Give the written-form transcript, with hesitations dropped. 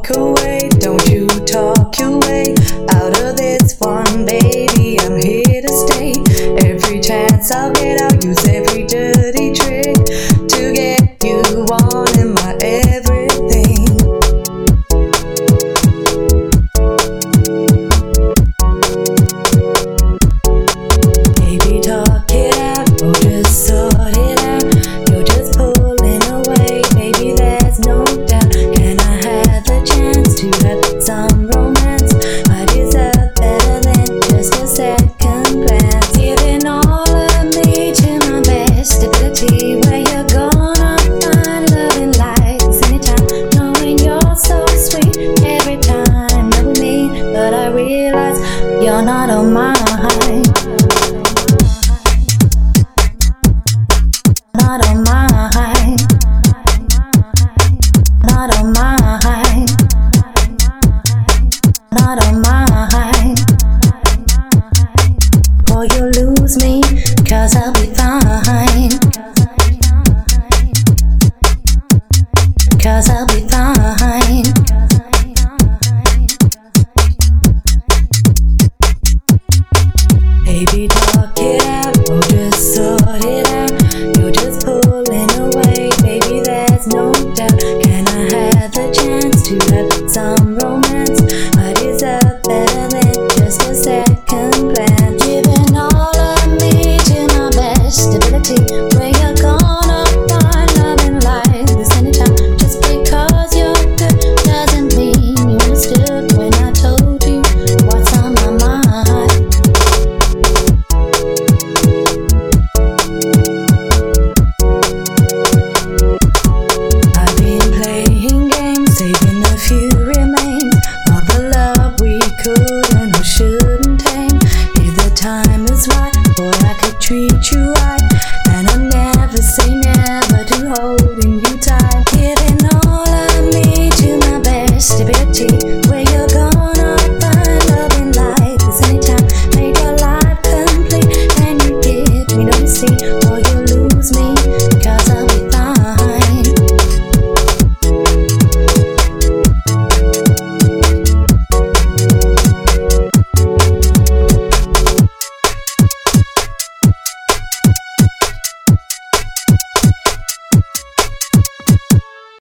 walk away. Don't you talk your way out of this one, baby. I'm here to stay. Every chance I'll get, I'll use every dirty trick to get you wanting my everything. Baby, talk it out, or just sort it out. You're just pulling away, baby, there's no doubt. Can I have the chance to have some romance? I deserve better than just a second glance. Giving all of me to my best ability. Where you're gonna find loving lights anytime, knowing you're so sweet every time you're with me. But I realize you're not on my mind. Not on mine, not on mine, not on mine. Or you lose me, 'cause I'll be fine, 'cause I'll be fine. Baby, talk it out, or just sort it out. You're just pulling away, baby, there's no doubt. Can I have the chance to have some